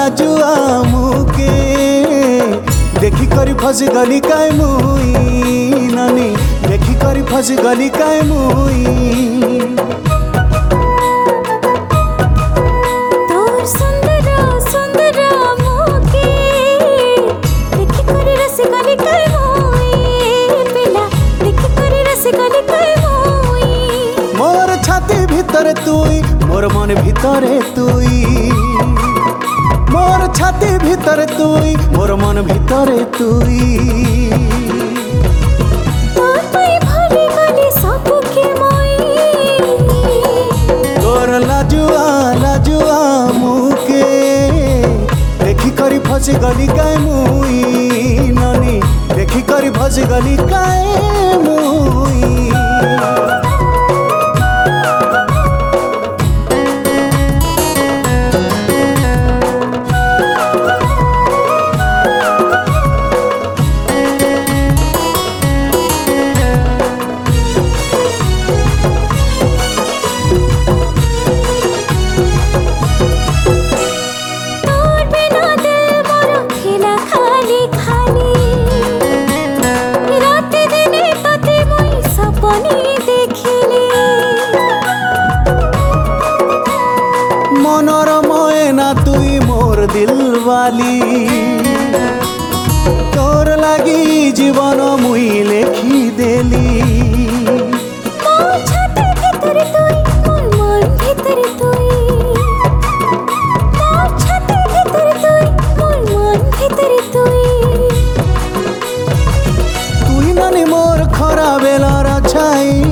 लाजुआ मुके देखी करी फस गली काय मुई नानी देखी करी फस गली काय मुई मोर छाती भितर तुई मोर मन भितरे तुई मोर छाती भितर तुई मोर मन भितरे तुई तोर लाजुआ लाजुआ मुके देखी करी फस गली काय मुई नानी देखी करी फस गली काय मुई मनर मयना तुई मोर दिल वाली तोर लागी जीवन मुई लेखी देली तुई नानी मोर खरा बेलार छाई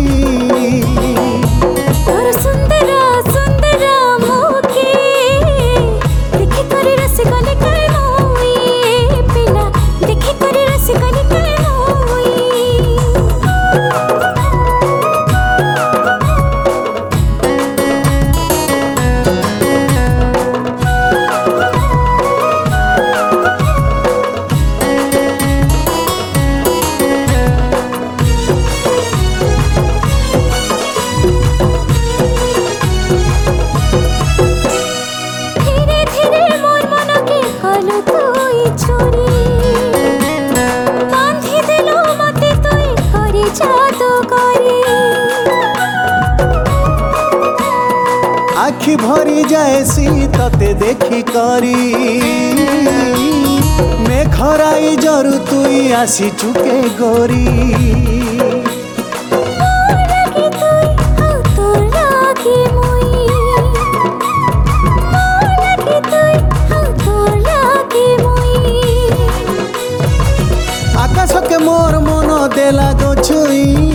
आखि भरी जाएसी तते देखी करी मैं खराई जरु तुई आसी चुके गोरी आकाश के मोर मन देला गो छुई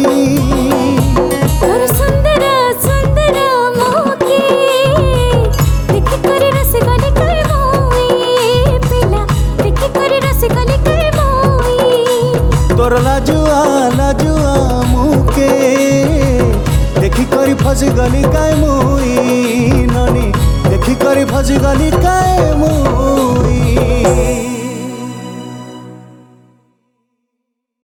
तोर लाजुआ लाजुआ मुके देखी करी फस गली काय मुई नानी देखी करी फस गली काय मुई।